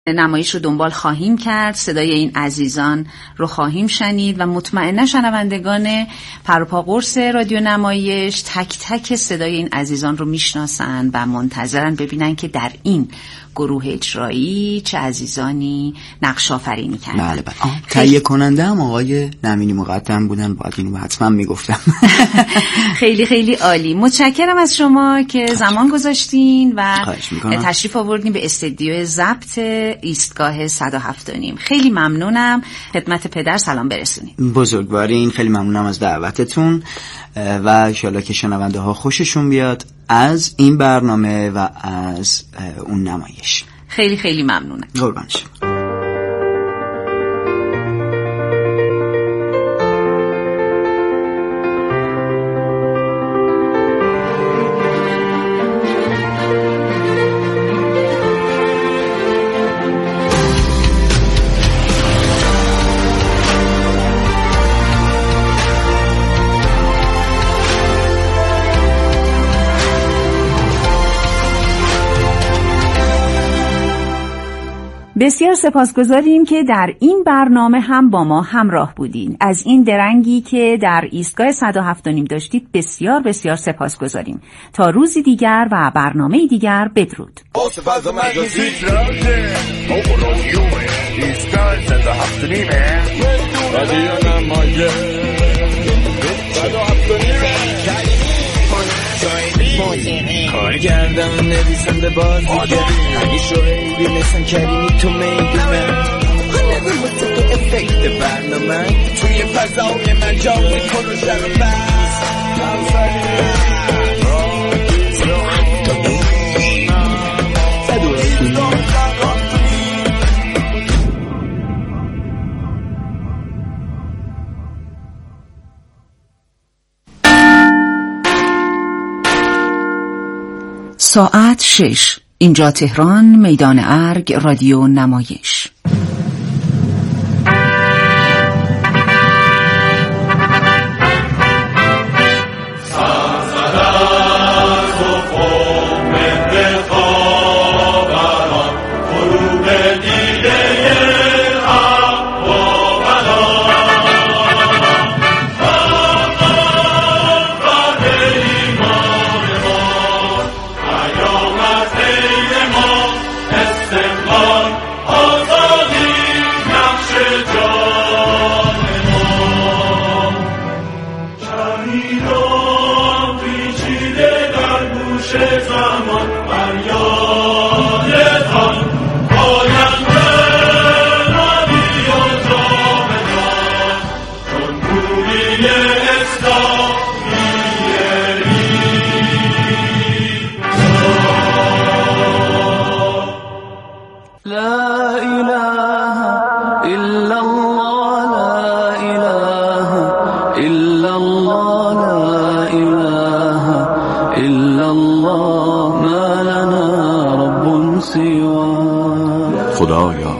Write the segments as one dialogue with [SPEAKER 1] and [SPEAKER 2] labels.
[SPEAKER 1] نمایش رو دنبال خواهیم کرد، صدای این عزیزان رو خواهیم شنید و مطمئنا شنوندگان پروپا قرص رادیو نمایش تک تک صدای این عزیزان رو میشناسن و منتظرن ببینن که در این گروه اجرایی چه عزیزانی نقش آفرینی کردن.
[SPEAKER 2] بله بله. تهیه کننده هم آقای نمینی مقدم بودن، باید اینو حتما میگفتم.
[SPEAKER 1] خیلی خیلی عالی. متشکرم از شما که زمان گذاشتین و تشریف آوردین به استودیو ضبط ایستگاه 107.5. خیلی ممنونم. خدمت پدر سلام برسونید.
[SPEAKER 2] بزرگوارین، خیلی ممنونم از دعوتتون و انشالله که شنونده ها خوششون بیاد از این برنامه و از اون نمایش.
[SPEAKER 1] خیلی خیلی ممنونم.
[SPEAKER 2] قربان شما.
[SPEAKER 1] بسیار سپاسگزاریم که در این برنامه هم با ما همراه بودین. از این درنگی که در ایستگاه 107.5 داشتید بسیار بسیار سپاسگزاریم. تا روزی دیگر و برنامه دیگر بدرود.
[SPEAKER 3] کارگردان نویسنده بازیگر اگه شاعری مثل کریمی تو میدونه نظر واسه تو افکت برنامه توی فضای مجال پروژه رو بس
[SPEAKER 1] ساعت 6. اینجا تهران، میدان ارگ، رادیو نمایش.
[SPEAKER 4] خدایا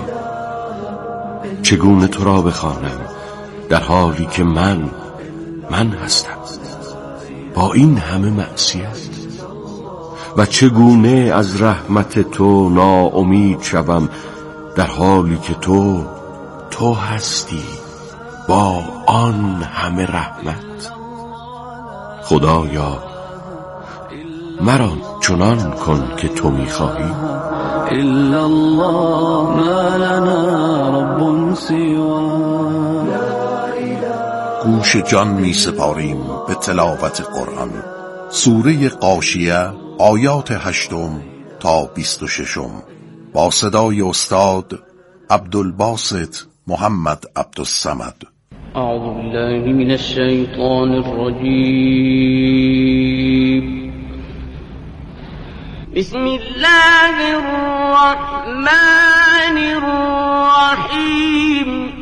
[SPEAKER 4] چگونه تو را بخوانم در حالی که من هستم با این همه معصیت، و چگونه از رحمت تو ناامید شوم در حالی که تو هستی با آن همه رحمت. خدایا مرا چنان کن که تو می‌خواهی.
[SPEAKER 3] الا الله ما لنا رب سوا.
[SPEAKER 5] گوش جان می سپاریم به تلاوت قرآن. سوره غاشیه آیات 8 تا 26 با صدای استاد عبدالباسط محمد عبدالصمد.
[SPEAKER 3] اعوذ بالله من الشیطان الرجیم. بسم الله الرحمن الرحیم.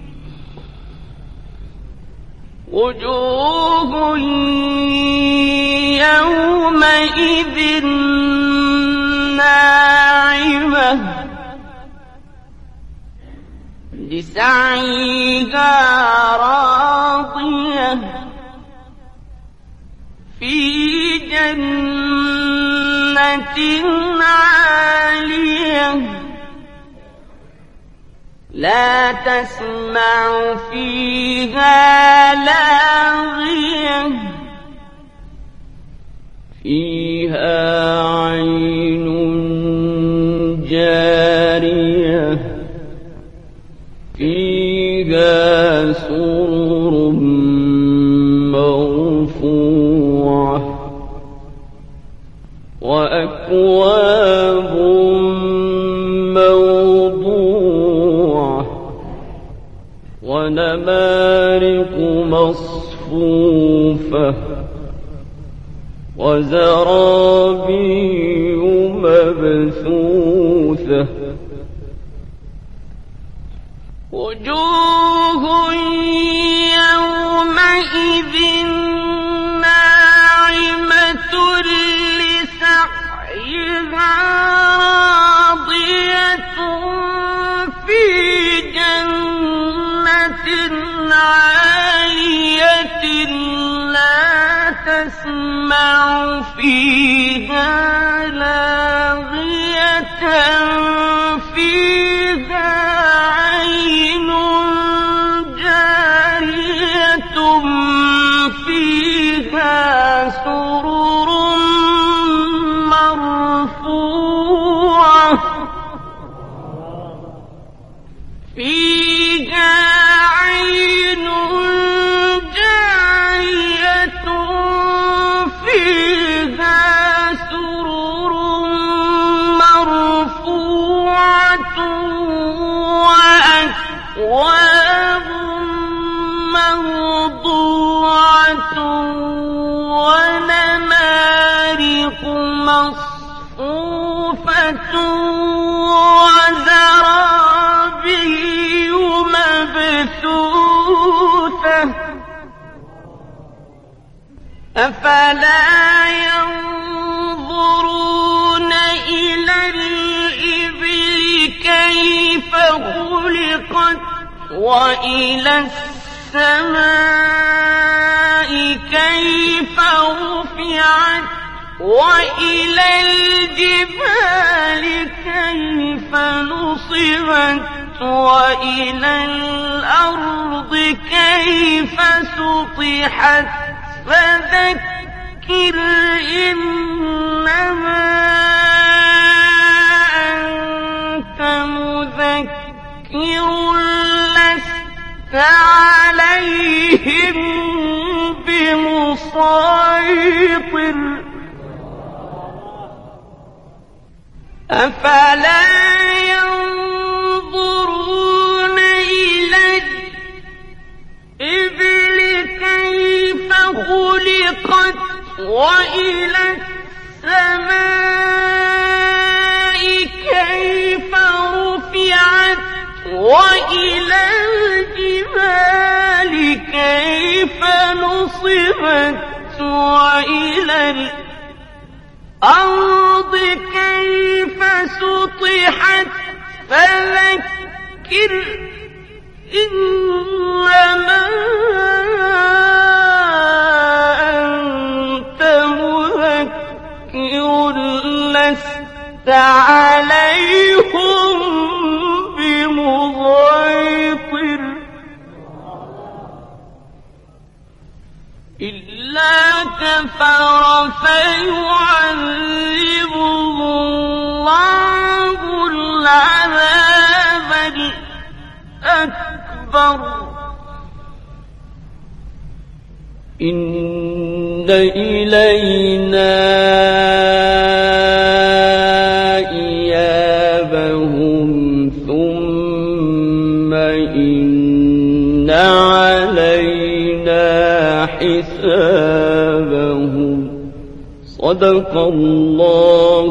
[SPEAKER 3] وجوه يومئذ ناعمة لسعيها راضية في جنة عالية
[SPEAKER 6] لا تسمع فيها لاغية فيها عين جارية فيها سرر مرفوعة وأكواب موضوعة ونمارق مصفوفة وزرابي مبثوثة وجوه يومئذ ناعمة لسعيها راضية في جنة عالية لا تسمع فيها لاغية فيها عين جارية فيها سرر مرفوعة فيها عين جارية فيها سرر مرفوعة وأكواب موضوعة ونمارق مصفوفة وزرابي مبثوثة أفلا ينظرون إلى الإبل كيف خلقت وإلى السماء كيف رفعت وإلى الجبال كيف نصبت وإلى الأرض كيف سطحت فذكر إنما أنت مذكر لست عليهم بمسيطر أفلا ينظرون إلى الإبل كيف خلقت وإلى السماء كيف رفعت وإلى الجبال كيف نصبت وإلى الأرض كيف سطحت فذكر إنما أنت مذكر لست عليهم بمسيطر إلا كفر فيعذبه الله العذاب الأكبر إن إلينا إيابهم ثم إن علينا حسابهم صدق الله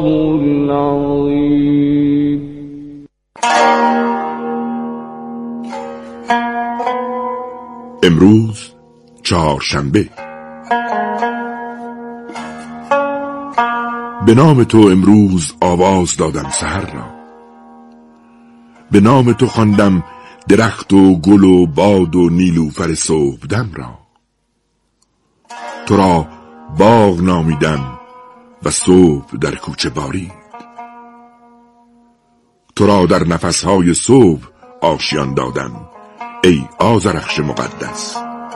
[SPEAKER 6] العظيم.
[SPEAKER 5] امروز چهارشنبه. به نام تو امروز آواز دادم سحر را، به نام تو خواندم درخت و گل و باد و نیلوفر صبحدم را. تو را باغ نامیدم و صبح در کوچه بارید. تو را در نفسهای صبح آشیان دادم ای آذرخش مقدس.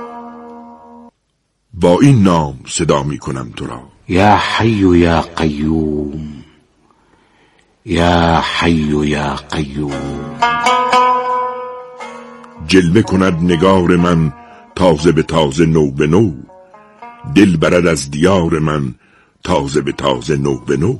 [SPEAKER 5] با این نام صدا می کنم تو را:
[SPEAKER 4] یا حی یا قیوم، یا حی یا قیوم.
[SPEAKER 5] جلوه کند نگار من تازه به تازه، نو به نو، دل برد از دیار من تازه به تازه، نو به نو.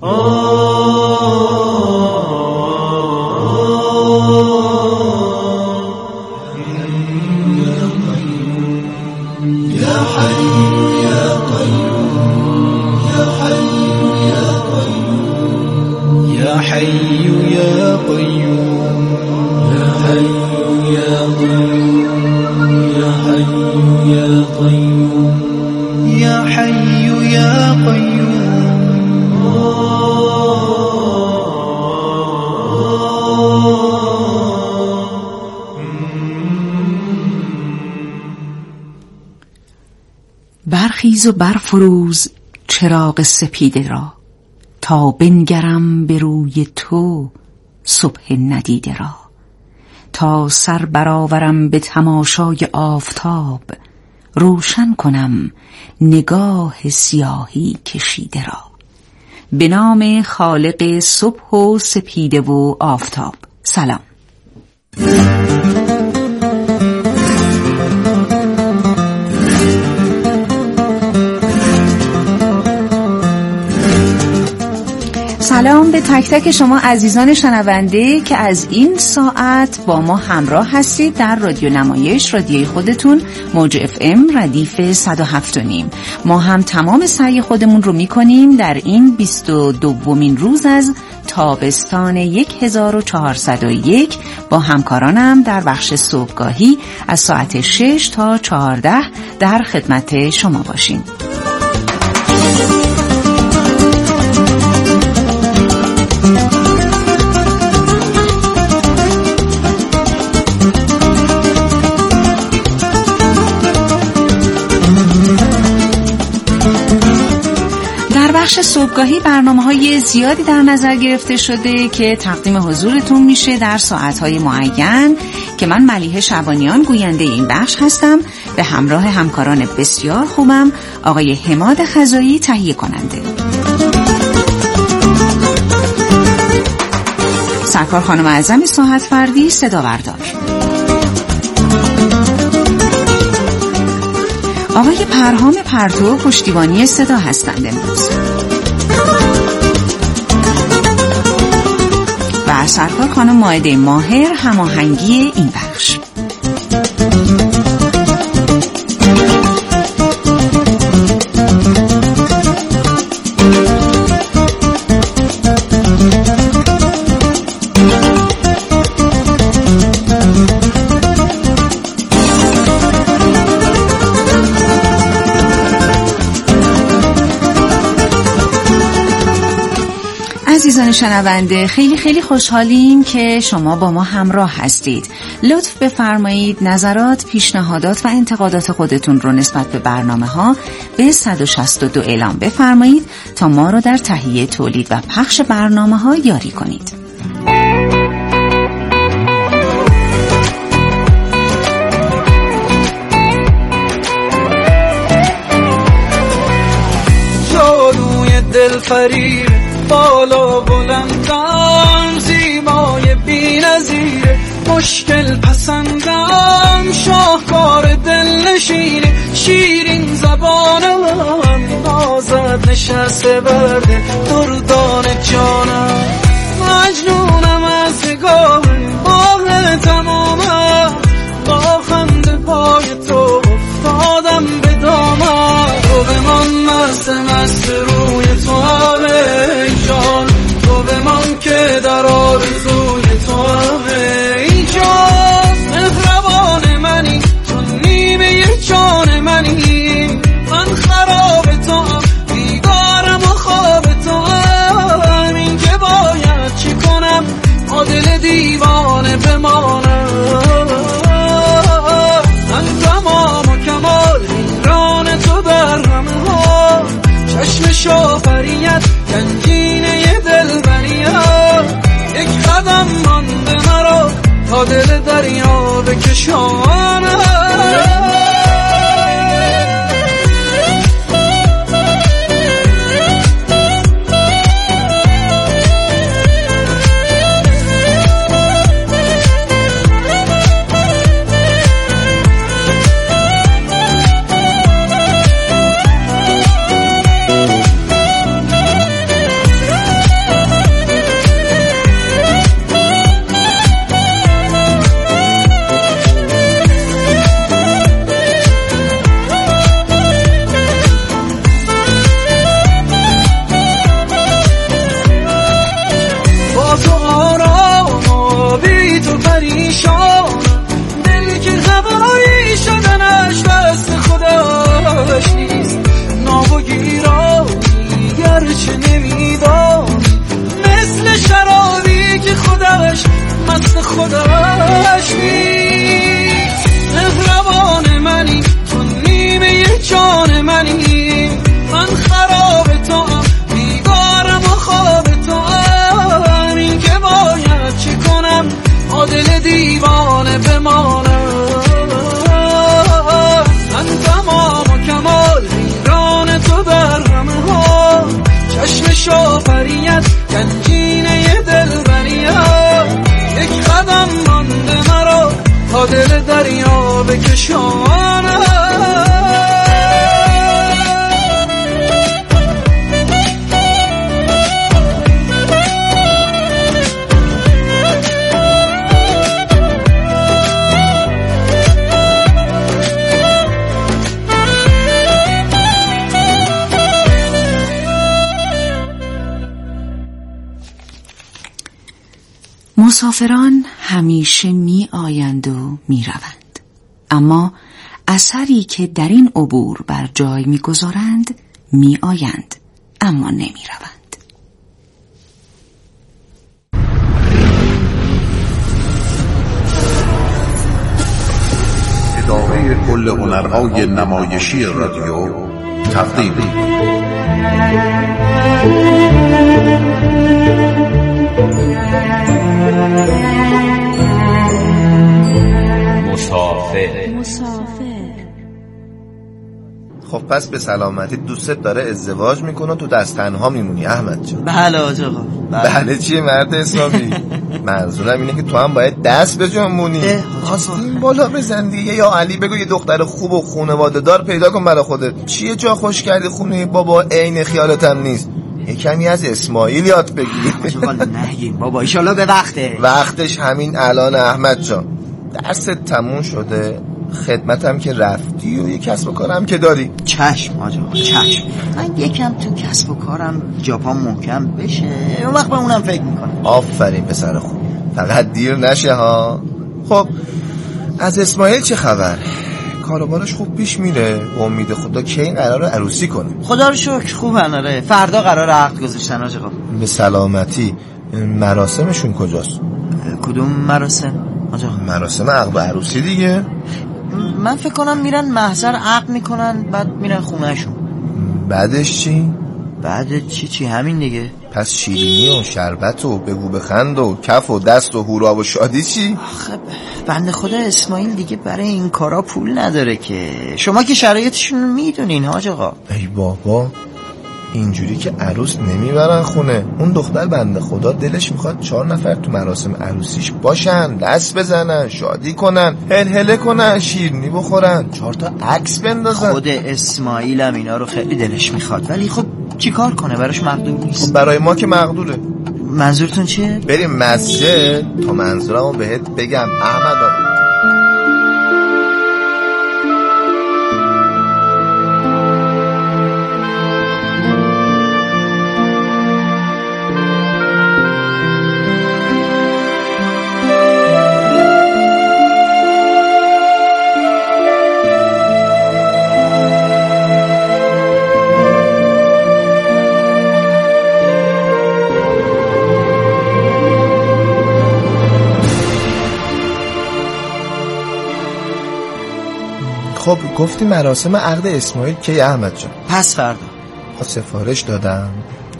[SPEAKER 1] برخیز و برفروز چراغ سپیده را، تا بنگرم به روی تو صبح ندیده را. تا سر برآورم به تماشای آفتاب، روشن کنم نگاه سیاهی کشیده را. به نام خالق صبح و سپیده و آفتاب. سلام. سلام به تک تک شما عزیزان شنونده که از این ساعت با ما همراه هستید در رادیو نمایش، رادیوی خودتون، موج FM ردیف 107.5. ما هم تمام سعی خودمون رو میکنیم در این 22مین روز از تابستان 1401 با همکارانم در بخش صبحگاهی از ساعت 6 تا 14 در خدمت شما باشیم. بخش صبحگاهی برنامه‌های زیادی در نظر گرفته شده که تقدیم حضورتون میشه در ساعت‌های معین که من ملیحه شبانیان گوینده این بخش هستم به همراه همکاران بسیار خوبم، آقای حماد خزایی تهیه کننده، سرکار خانم اعظم ساحت فردی صدا بردار، آقای پرهام پرتو پشتیبانی صدا هستند امروز و سرکار خانم مائده ماهر هماهنگی این بخش. عزیزان شنونده، خیلی خیلی خوشحالیم که شما با ما همراه هستید. لطف بفرمایید نظرات، پیشنهادات و انتقادات خودتون رو نسبت به برنامه‌ها به 162 اعلام بفرمایید تا ما رو در تهیه، تولید و پخش برنامه‌ها یاری کنید.
[SPEAKER 7] جادوی دلفریب بالا بلندم، زیبای بی‌نظیر، مشکل پسندم، شاهکار دلنشین، شیرین زبانم، نازت نشسته برده دردان جانم، مجنونم از نگاه باغ تمامم، با خنده پای تو افتادم به دامم، تو بمان مست روی تو همه جان، تو بمان که در آرزوی تو همه جان، مهربان منی، تو نیمه جان منی، من خراب تو هم، بیدارم و خواب تو هم، این که باید چی کنم با دل دیوانه بمانم، من تمام و کمال ایران تو در همه ها، چشم شافریت گنجینه دل بریت، یک قدم مانده مرا تا تا دل دریا بکشانم. دل که هوایی شدنش دست خودش نیست، ناب و گیرانی گرچه نمیدانی، مثل شرابی که خودش مست خودش نیست. مهربان منی تو نیمه جان منی، من خراب تو هم بیگارم و خواب تو هم، این که باید چه کنم تا دل دیوانه بمانم. من تمام و کمال حیران تو برم ها، چشم شافریت گنجینه دلبریت، یک قدم مانده مرا تا دل دریا بکشانم.
[SPEAKER 1] مسافران همیشه می آیند و می روند، اما اثری که در این عبور بر جای می گذارند می آیند اما نمی روند.
[SPEAKER 8] اداره کل هنرهای نمایشی رادیو تقدیم
[SPEAKER 9] مسافر.
[SPEAKER 10] خب پس به سلامتی دوستت داره ازدواج میکنه تو دست تنها میمونی احمد جان.
[SPEAKER 2] بله آقا.
[SPEAKER 10] بله چیه مرد اسلامی؟ منظورم اینه که تو هم باید دست به جان مونی، آستین بالا بزن دیگه. یا علی بگو یه دختر خوب و خانواده دار پیدا کن برای خودت. چیه جا خوش کردی خونه بابا عین خیالت هم نیست؟ یه کمی از اسماعیل یاد بگیر.
[SPEAKER 2] نگین بابا ایشالله به
[SPEAKER 10] وقتش همین الان احمد جان. درست تموم شده، خدمتم که رفتی و یه کسب و کارم که داری.
[SPEAKER 2] چشم آجا چشم. من یکم تو کسب و کارم جاپان محکم بشه اون وقت به اونم فکر میکنم.
[SPEAKER 10] آفرین پسر خوب، فقط دیر نشه ها. خب از اسماعیل چه خبر؟ کاروبارش خوب پیش میره؟ امید خدا کی قراره عروسی کنه؟
[SPEAKER 2] خدا رو شکر خوبن. آره فردا قراره عقد گذاشتن آقا.
[SPEAKER 10] به سلامتی. مراسمشون کجاست؟
[SPEAKER 2] کدوم مراسم آقا؟
[SPEAKER 10] مراسم عقد و عروسی دیگه.
[SPEAKER 2] من فکر کنم میرن محضر عقد میکنن بعد میرن خونهشون.
[SPEAKER 10] بعدش چی؟
[SPEAKER 2] بعد چی همین دیگه.
[SPEAKER 10] پس شیرینی و شربت و بگو بخند و کف و دست و هورا و شادی چی؟
[SPEAKER 2] آخه بنده خدا اسماعیل دیگه برای این کارا پول نداره که. شما که شرایطشون رو میدونین حاج آقا.
[SPEAKER 10] ای بابا اینجوری که عروس نمیبرن خونه. اون دختر بنده خدا دلش میخواد 4 نفر تو مراسم عروسیش باشن، دست بزنن، شادی کنن، هلهله کنن، شیرینی بخورن، 4 تا عکس بندازن.
[SPEAKER 2] خود اسماعیل هم اینا رو خیلی دلش میخواد، ولی خب چی کار کنه؟ براش مقدور نیست.
[SPEAKER 10] خب برای ما که مقدوره.
[SPEAKER 2] منظورتون چیه؟
[SPEAKER 10] بریم مسجد تا منظورمو بهت بگم احمد آقا. خب گفتی مراسم عقد اسماعیل کی احمد جان؟
[SPEAKER 2] پس فردا.
[SPEAKER 10] سفارش دادم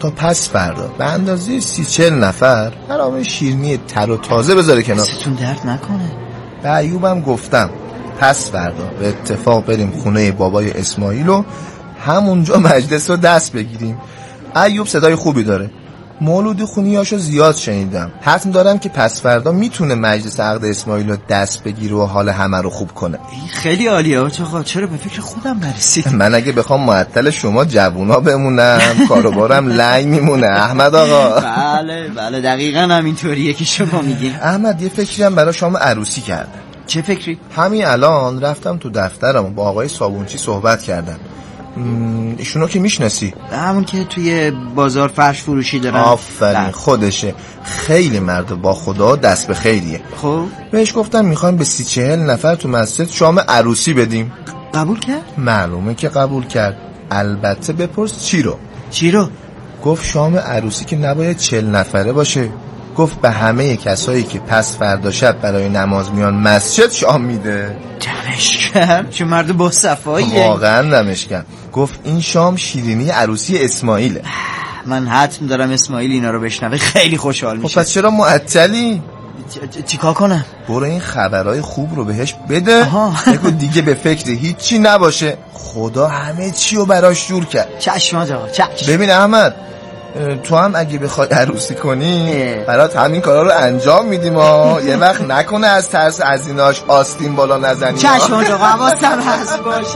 [SPEAKER 10] تا پس فردا به اندازه 30-40 نفر برام شیرینی تر و تازه بذاره کنار.
[SPEAKER 2] ستون درد نکنه.
[SPEAKER 10] به ایوبم گفتم پس فردا به اتفاق بریم خونه بابای اسماعیل و همونجا مجلس رو دست بگیریم. ایوب صدای خوبی داره، مولودی خونیاشو زیاد شنیدم. حتم دارم که پس فردا میتونه مجلس عقد اسماعیل رو دست بگیره و حال همه رو خوب کنه.
[SPEAKER 2] خیلی عالیه آقا، چرا به فکر خودم نرسید؟
[SPEAKER 10] من اگه بخوام معطل شما جوونا بمونم کاروبارم لنگ میمونه احمد آقا.
[SPEAKER 2] بله دقیقاً همینطوریه که شما میگین.
[SPEAKER 10] احمد یه فکری هم برای شما عروسی کردم.
[SPEAKER 2] چه فکری؟
[SPEAKER 10] همین الان رفتم تو دفترم با آقای صابونچی صحبت کردم. ایشونو که میشناسی؟
[SPEAKER 2] همون که توی بازار فرش فروشی دارن.
[SPEAKER 10] آفرین خودشه، خیلی مرد با خدا، دست به خیریه.
[SPEAKER 2] خب
[SPEAKER 10] بهش گفتم میخوایم به 30-40 نفر تو مسجد شام عروسی بدیم.
[SPEAKER 2] قبول کرد؟
[SPEAKER 10] معلومه که قبول کرد. البته بپرس چی رو؟ گفت شام عروسی که نباید 40 نفره باشه. گفت به همه کسایی که پس فردا شب برای نماز میان مسجد شام میده.
[SPEAKER 2] دمش کرد، چون مرد با صفاییه.
[SPEAKER 10] واقعا دمش کرد. گفت این شام شیرینی عروسی اسماعیله.
[SPEAKER 2] من حتم دارم اسماعیل اینا رو بشنوه، خیلی خوشحال میشه.
[SPEAKER 10] پس چرا معطلی؟
[SPEAKER 2] چیکار کنم؟
[SPEAKER 10] برو این خبرهای خوب رو بهش بده. بگو دیگه به فکر هیچی نباشه، خدا همه چی رو براش جور کرد.
[SPEAKER 2] چشم آقا، چشم.
[SPEAKER 10] ببین احمد، تو هم اگه بخوای عروسی کنی برات همین کارا رو انجام میدیم یه وقت نکنه از ترس از ایناش آستین بالا نزنی.
[SPEAKER 2] چشم آقا، حواسم هست باشه.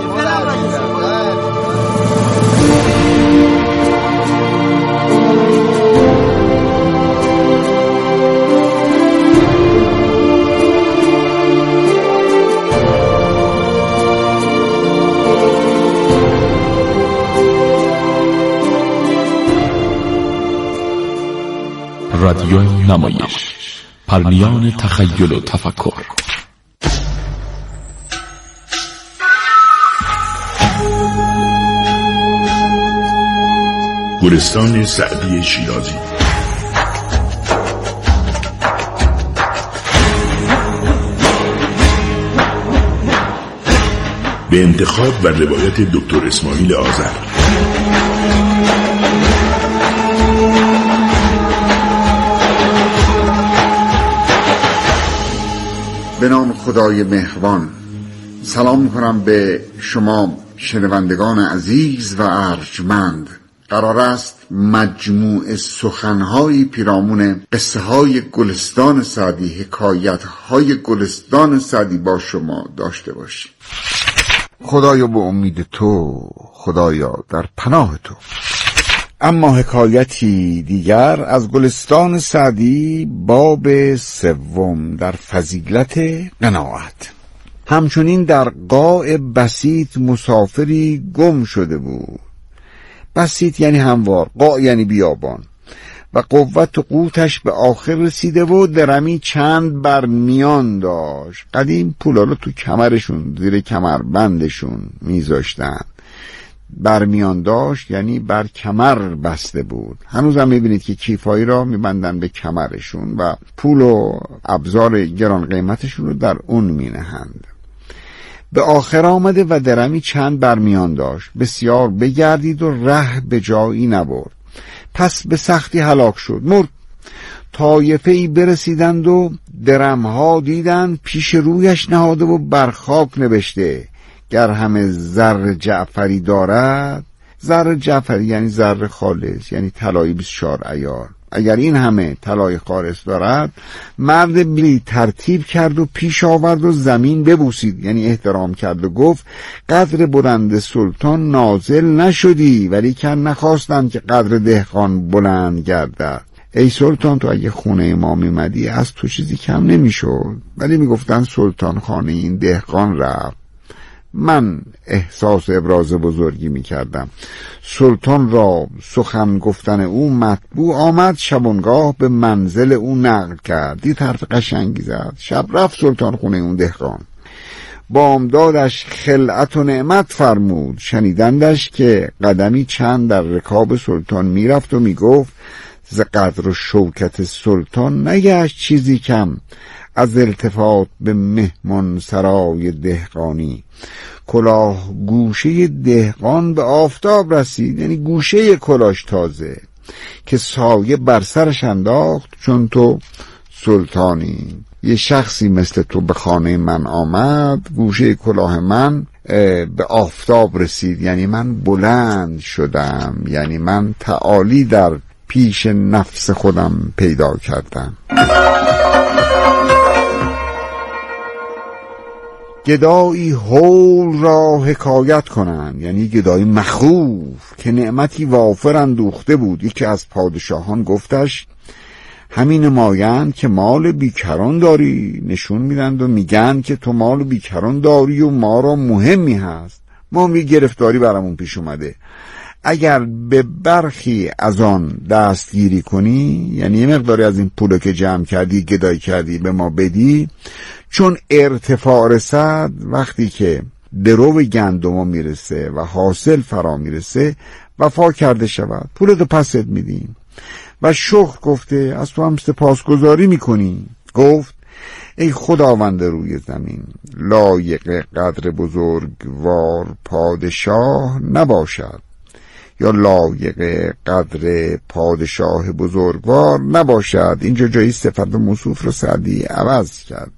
[SPEAKER 5] رادیو نمایش، پرنیان تخیل و تفکر. گلستان سعدی شیرازی. به انتخاب و روایت دکتر اسماعیل آذر.
[SPEAKER 11] به نام خدای مهربان. سلام میکنم به شما شنوندگان عزیز و ارجمند. قرار است مجموع سخنهای پیرامون قصه های گلستان سعدی، حکایت های گلستان سعدی با شما داشته باشیم. خدایا به امید تو، خدایا در پناه تو. اما حکایتی دیگر از گلستان سعدی، باب 3 در فضیلت قناعت. همچنین در قاع بسیط مسافری گم شده بود. بسیط یعنی هموار، قاع یعنی بیابان، و قوت و قوتش به آخر رسیده و درمی چند بر میان داشت. قدیم پولا رو تو کمرشون، زیر کمربندشون میذاشتن. برمیان داشت یعنی بر کمر بسته بود. هنوز هم میبینید که کیفایی را میبندن به کمرشون و پول و ابزار گران قیمتشون رو در اون مینهند. به آخر آمده و درمی چند برمیان داشت. بسیار بگردید و ره به جایی نبرد. پس به سختی هلاک شد، مرد. طایفه ای برسیدند و درمها دیدند پیش رویش نهاده و بر خاک نوشته: گر همه زر جعفری دارد. زر جعفری یعنی زر خالص، یعنی طلای 24 عیار. اگر این همه طلای خالص دارد، مرد بلی ترتیب کرد و پیش آورد و زمین ببوسید، یعنی احترام کرد و گفت: قدر بلند سلطان نازل نشدی، ولی که نخواستند که قدر دهقان بلند گردد. ای سلطان، تو اگه خونه ما میمدی از تو چیزی کم نمیشد، ولی میگفتن سلطان خانه این دهقان رفت. من احساس ابراز بزرگی میکردم. سلطان را سخن گفتن او مطبوع آمد، شبانگاه به منزل او نقل کرد. دید حرف قشنگی زد. شب رفت سلطان خونه اون دهقان. بامدادش خلعت و نعمت فرمود. شنیدندش که قدمی چند در رکاب سلطان میرفت و میگفت: ز قدر و شوکت سلطان نگشت چیزی کم، از التفات به مهمان سرای دهقانی. کلاه گوشه دهقان به آفتاب رسید، یعنی گوشه کلاش تازه. که سایه بر سرش انداخت چون تو سلطانی. یه شخصی مثل تو به خانه من آمد، گوشه کلاه من به آفتاب رسید، یعنی من بلند شدم، یعنی من تعالی در پیش نفس خودم پیدا کردم. گدایی هول را حکایت کنند، یعنی گدایی مخوف که نعمتی وافر اندوخته بود. یکی از پادشاهان گفتش همین نمایند که مال بیکران داری، نشون میدند و میگن که تو مال بیکران داری و ما را مهمی هست، ما می گرفتاری برامون پیش اومده، اگر به برخی از آن دستگیری کنی، یعنی یه مقداری از این پولو که جمع کردی گدایی کردی به ما بدی، چون ارتفاع رسد، وقتی که درو گندمو میرسه و حاصل فرا میرسه وفا کرده شود، پولتو پست میدیم. و شکر گفته از تو هم سپاسگزاری میکنی. گفت ای خداوند روی زمین، لایق قدر بزرگوار پادشاه نباشد، یا لایق قدر پادشاه بزرگوار نباشد. اینجا جایی صفت موصوف رو سعدی عوض کرده.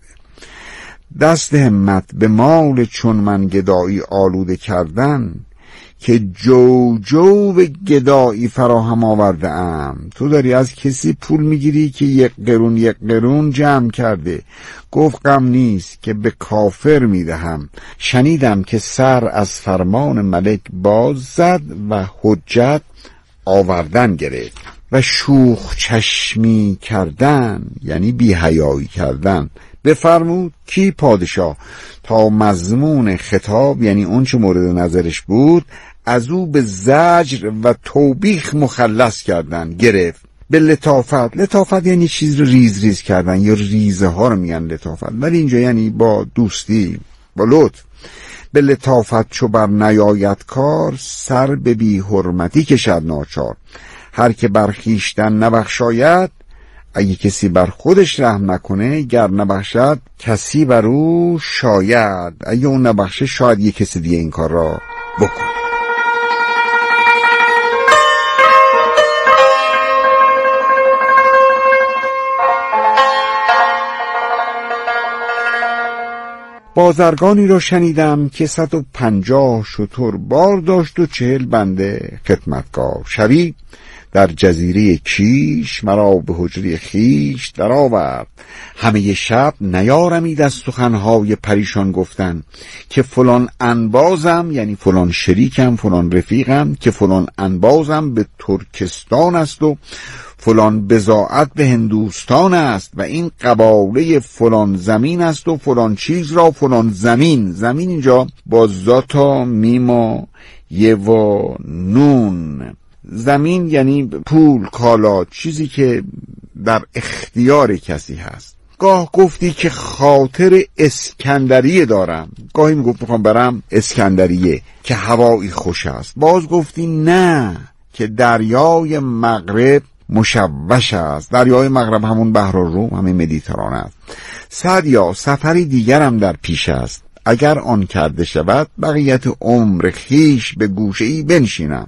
[SPEAKER 11] دست همت به مال چون من گدایی آلوده کردن، که جو به گدایی فراهم آورده ام. تو داری از کسی پول میگیری که یک قرون جمع کرده. گفت غم نیست که به کافر میدهم. شنیدم که سر از فرمان ملک باز زد و حجت آوردن گرفت و شوخ چشمی کردن، یعنی بی حیایی کردن. بفرمود کی؟ پادشاه. تا مضمون خطاب، یعنی اون چه مورد نظرش بود، از او به زجر و توبیخ مخلص کردن گرفت. به لطافت یعنی چیز رو ریز کردن، یا ریزه ها رو میگن لطافت، ولی اینجا یعنی با دوستی، با لطف. به لطافت چو بر نیایت کار، سر به بی حرمتی کشد ناچار. هر که بر خویشتن نبخشاید، اگه کسی بر خودش رحم نکنه، گر نبخشد کسی بر او شاید. اگه اون نبخشه شاید یک کسی دیگه این کار را بکنه. بازرگانی را شنیدم که 150 شتر بار داشت و 40 بنده خدمتگار. شبی در جزیره کیش مرا به حجره خیش در آورد. همه شب نیارمید از سخنهای پریشان گفتن، که فلان انبازم، یعنی فلان شریکم، فلان رفیقم، که فلان انبازم به ترکستان است و فلان بضاعت به هندوستان است و این قباله فلان زمین است و فلان چیز را فلان زمین. زمین اینجا با زاتا میما یه و نون. زمین یعنی پول، کالا، چیزی که در اختیار کسی هست. گاه گفتی که خاطر اسکندریه دارم، گاهی میگفت میخوام برم اسکندریه که هوایی خوش است. باز گفتی نه، که دریای مغرب مشوش است. دریای مغرب همون بحر روم، همین مدیترانه است. سعدیا سفری دیگرم در پیش است، اگر آن کرده شود بقیت عمر خیش به گوشه‌ای بنشینم.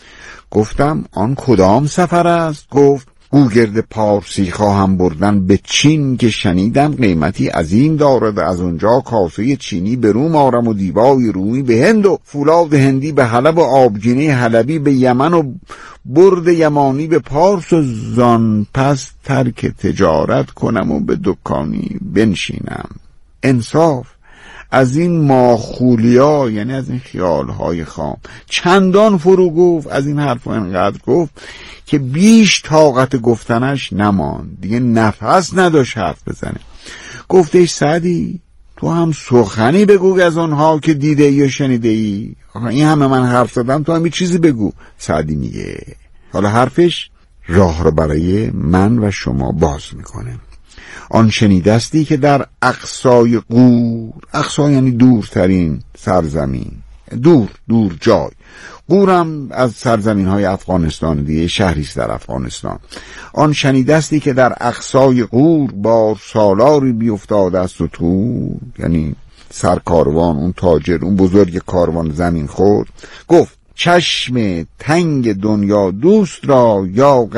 [SPEAKER 11] گفتم آن کدام سفر است؟ گفت گوگرد پارسی خواهم بردن به چین، که شنیدم قیمتی عظیم دارد. از اونجا کاسه چینی به روم آرم و دیبای رومی به هند و فولاد هندی به حلب و آبگینه حلبی به یمن و برد یمانی به پارس و زان پس ترک تجارت کنم و به دکانی بنشینم. انصاف از این ماخولیا، یعنی از این خیالهای خام، چندان فرو گفت، از این حرفا انقدر گفت که بیش طاقت گفتنش نماند، دیگه نفس نداشت حرف بزنه. گفتش سعدی تو هم سخنی بگو از آنها که دیده ای و شنیده ای. این همه من حرف زدم، تو هم یه چیزی بگو. سعدی میگه حالا حرفش راه رو برای من و شما باز میکنه. آن شنیدستی که در اقصای قور، اقصا یعنی دورترین سرزمین، دور جای، قورم از سرزمین های افغانستان دیگه، شهریست در افغانستان. آن شنیدستی که در اقصای قور بار سالاری بیفتاده است و تو، یعنی سرکاروان، اون تاجر، اون بزرگ کاروان زمین خورد. گفت چشم تنگ دنیا دوست را یا